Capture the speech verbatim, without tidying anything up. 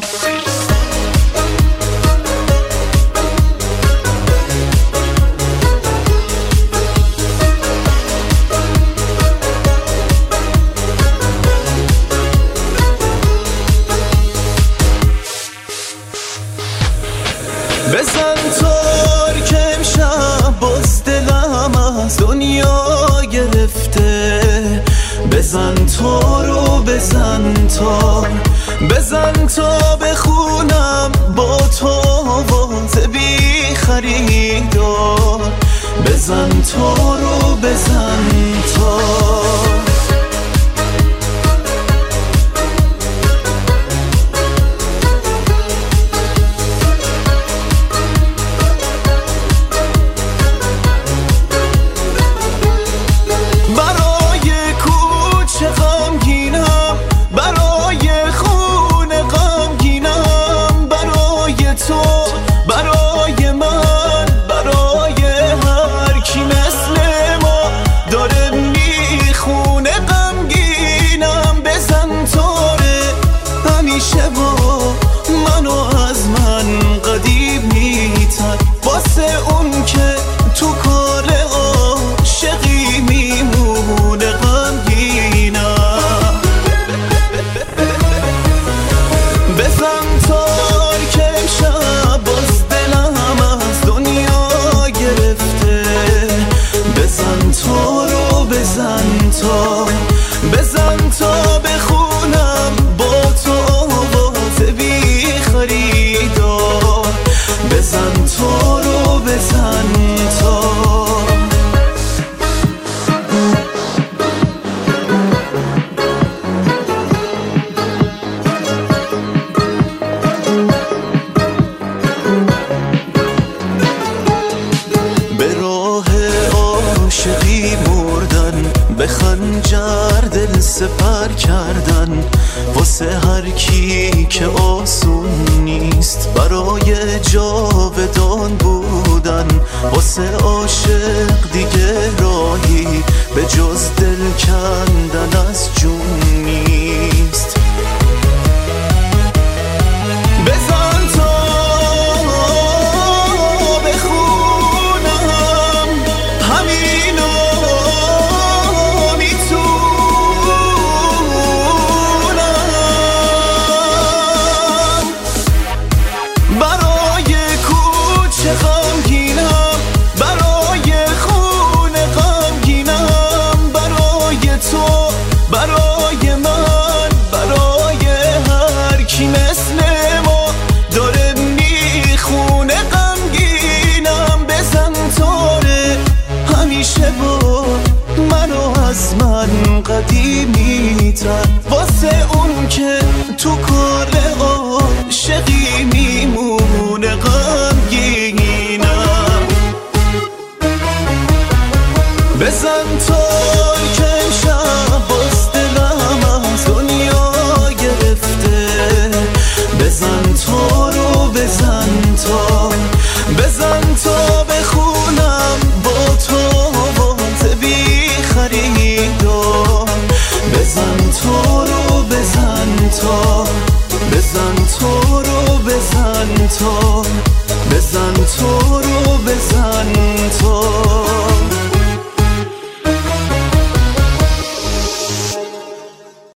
بزن تار که امشب باز دلم از دنیا گرفته. بزن تار و بزن تار، بزن تا بخونم با تو آواز بی خریدار. بزن تار و بزن تار. بزن تا بخونم با تو آواز بی خریدار. بزن تا رو بزن تا. به راه عاشقی مردن، به خنجر دل سپر کردن، واسه هر کی که آسون نیست برای جاودان بودن. واسه عاشق دیگه راهی به جز دل کندن از جون نیست. بزن تا بخونم همینو برای من، برای هر کی مثل ما داره میخونه غمگینم. بزن تاره همیشه با منو از من قدیمی تر، واسه اون که تو کار عاشقی میمونه غمگینم. بزن تار که امشب باز دلم از دنیا گرفته. بزن تار و بزن تار، بزن تا بخونم با تو آواز بی خریدار. بزن تار و بزن تار، بزن تار و بزن تار، بزن تار و